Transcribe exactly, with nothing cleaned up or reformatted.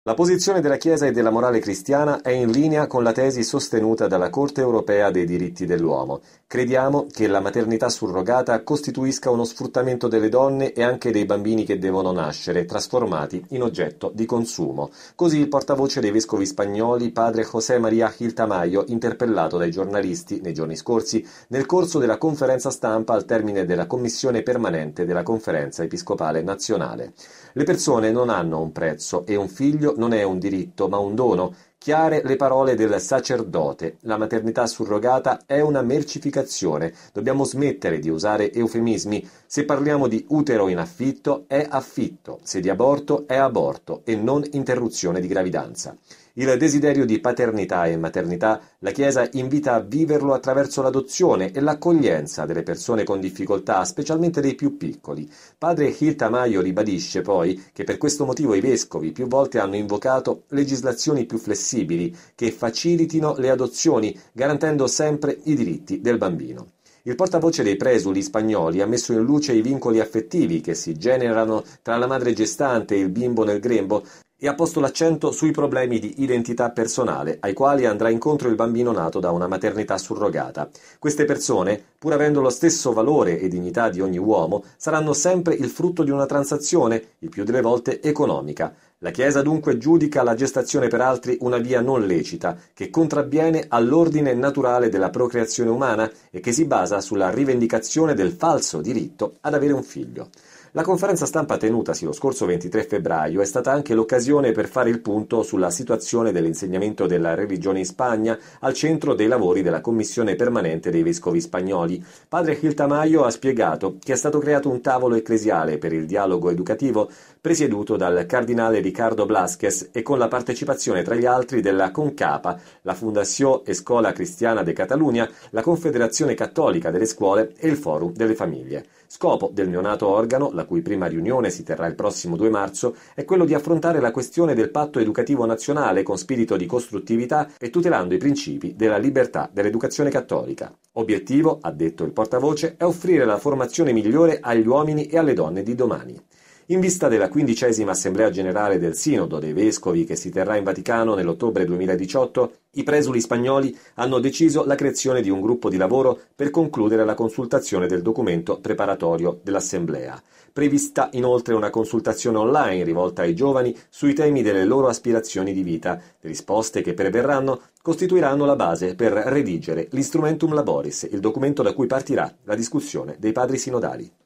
La posizione della Chiesa e della morale cristiana è in linea con la tesi sostenuta dalla Corte europea dei diritti dell'uomo. Crediamo che la maternità surrogata costituisca uno sfruttamento delle donne e anche dei bambini che devono nascere, trasformati in oggetto di consumo. Così il portavoce dei vescovi spagnoli, padre José María Gil Tamayo, interpellato dai giornalisti nei giorni scorsi nel corso della conferenza stampa al termine della commissione permanente della Conferenza Episcopale Nazionale. Le persone non hanno un prezzo e un figlio non è un diritto, ma un dono. Chiare le parole del sacerdote. La maternità surrogata è una mercificazione. Dobbiamo smettere di usare eufemismi. Se parliamo di utero in affitto, è affitto. Se di aborto, è aborto e non interruzione di gravidanza. Il desiderio di paternità e maternità, la Chiesa invita a viverlo attraverso l'adozione e l'accoglienza delle persone con difficoltà, specialmente dei più piccoli. Padre Gil Tamayo ribadisce poi che per questo motivo i vescovi più volte hanno invocato legislazioni più flessibili che facilitino le adozioni, garantendo sempre i diritti del bambino. Il portavoce dei presuli spagnoli ha messo in luce i vincoli affettivi che si generano tra la madre gestante e il bimbo nel grembo e ha posto l'accento sui problemi di identità personale ai quali andrà incontro il bambino nato da una maternità surrogata. Queste persone, pur avendo lo stesso valore e dignità di ogni uomo, saranno sempre il frutto di una transazione, il più delle volte economica. La Chiesa dunque giudica la gestazione per altri una via non lecita, che contravviene all'ordine naturale della procreazione umana e che si basa sulla rivendicazione del falso diritto ad avere un figlio. La conferenza stampa tenutasi lo scorso ventitré febbraio è stata anche l'occasione per fare il punto sulla situazione dell'insegnamento della religione in Spagna, al centro dei lavori della Commissione permanente dei vescovi spagnoli. Padre Gil Tamayo ha spiegato che è stato creato un tavolo ecclesiale per il dialogo educativo presieduto dal cardinale Ricardo Blasquez e con la partecipazione tra gli altri della CONCAPA, la Fundació Escola Cristiana de Catalunya, la Confederazione Cattolica delle Scuole e il Forum delle Famiglie. Scopo del neonato organo, la cui prima riunione si terrà il prossimo due marzo, è quello di affrontare la questione del patto educativo nazionale con spirito di costruttività e tutelando i principi della libertà dell'educazione cattolica. Obiettivo, ha detto il portavoce, è offrire la formazione migliore agli uomini e alle donne di domani. In vista della quindicesima Assemblea Generale del Sinodo dei Vescovi che si terrà in Vaticano nell'ottobre duemiladiciotto, i presuli spagnoli hanno deciso la creazione di un gruppo di lavoro per concludere la consultazione del documento preparatorio dell'Assemblea. Prevista inoltre una consultazione online rivolta ai giovani sui temi delle loro aspirazioni di vita. Le risposte che perverranno costituiranno la base per redigere l'Instrumentum Laboris, il documento da cui partirà la discussione dei padri sinodali.